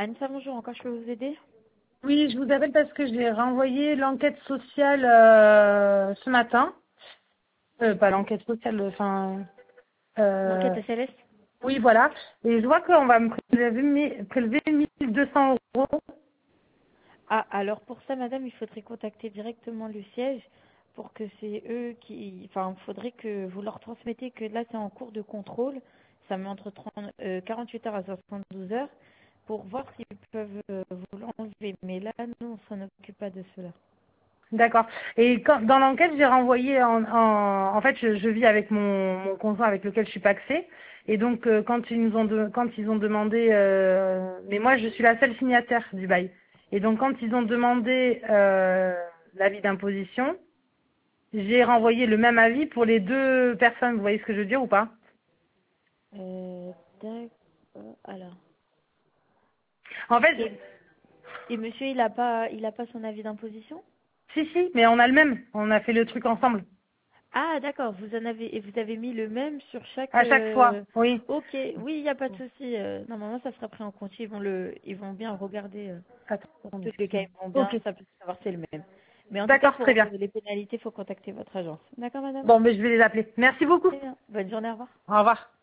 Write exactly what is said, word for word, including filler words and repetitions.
Anissa, bonjour, encore je peux vous aider? Oui, je vous appelle parce que j'ai renvoyé l'enquête sociale euh, ce matin. Euh, pas l'enquête sociale, enfin... L'enquête Euh, S L S? oui, voilà. Et je vois qu'on va me prélever, mi- prélever mille deux cents euros. Ah, alors pour ça, madame, il faudrait contacter directement le siège pour que c'est eux qui... Enfin, il faudrait que vous leur transmettez que là, c'est en cours de contrôle. Ça met entre trente, euh, quarante-huit heures à soixante-douze heures pour voir s'ils peuvent euh, vous l'enlever. Mais là, nous, on s'en occupe pas de cela. D'accord. Et quand, dans l'enquête, j'ai renvoyé en, en, en fait, je, je vis avec mon, mon conjoint avec lequel je suis paxée. Et donc, euh, quand ils nous ont, de- quand ils ont demandé, euh, mais moi, je suis la seule signataire du bail. Et donc, quand ils ont demandé euh, l'avis d'imposition, j'ai renvoyé le même avis pour les deux personnes. Vous voyez ce que je veux dire ou pas? Euh, d'accord. Alors. En fait, Et, et monsieur, il a pas, il a pas son avis d'imposition? si, si, mais on a le même. On a fait le truc ensemble. Ah, d'accord, vous en avez et vous avez mis le même sur chaque À chaque fois, euh, oui. Ok, oui, il n'y a pas de souci. euh, normalement, ça sera pris en compte. Ils vont le ils vont bien regarder euh, pour Attendez, tous les cas, excusez-moi. ils vont bien Ok. ça peut savoir si c'est le même. Mais en tout cas, D'accord, pour très euh, bien. les pénalités, il faut contacter votre agence. D'accord, madame? Bon, mais je vais les appeler. Merci beaucoup. Très bien. Bonne journée, au revoir. Au revoir.